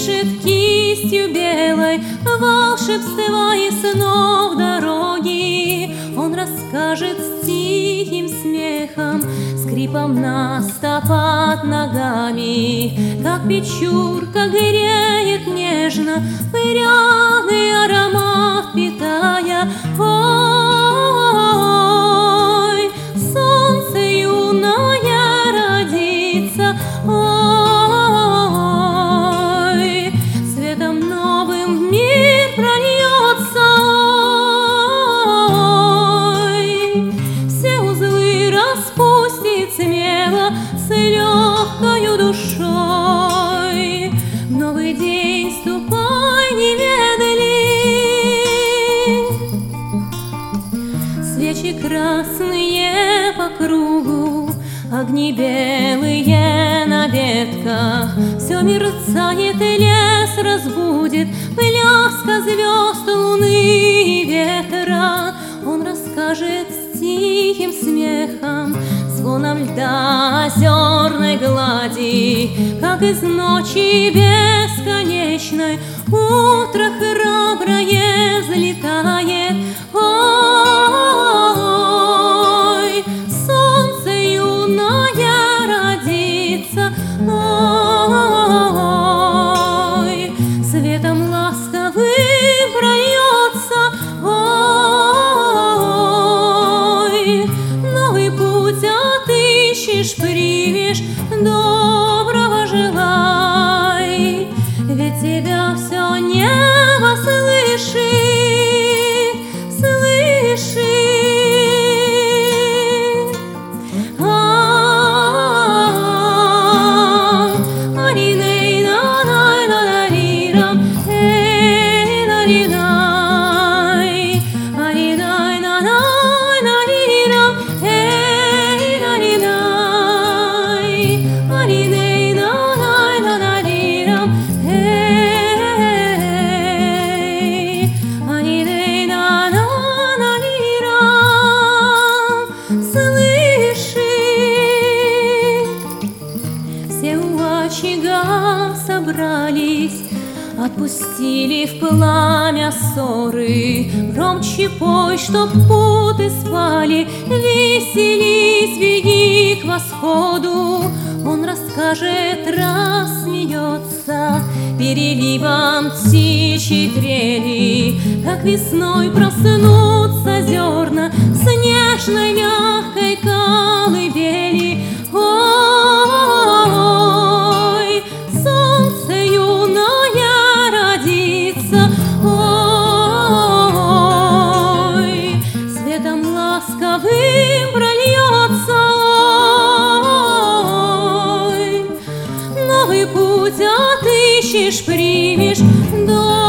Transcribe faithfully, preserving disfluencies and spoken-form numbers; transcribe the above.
напишет кистью белой волшебства и снов дороги. Он расскажет с тихим смехом, скрипом наступат ногами, как печурка греет нежно, пряный аромат питая. Ой, солнце юное родится, ой, светом новым в мир прольется, ой, все узлы распустит смело с легкою душой. В новый день ступай немедли, свечи красные по кругу, огни белые на ветках, все мерцает и лес разбудит, пляска звезд, луны и ветра. Он расскажет с тихим смехом, звоном льда озерной глади, как из ночи бесконечной утро храброе взлетает. Ой, солнце юное родится, ой, светом ласковым прольется, ой, новый путь отыщешь, примешь, доброго желай, ведь тебя все небо слышит, слышит. Собрались, отпустили в пламя ссоры, громче пой, чтоб путы спали, веселись, беги к восходу. Он расскажет, рассмеется переливом птичьей трели, как весной проснутся зерна с нежной мягкой колыбели. Ой, солнце юное родится, ой, светом ласковым прольется, ой, новый путь отыщешь, примешь,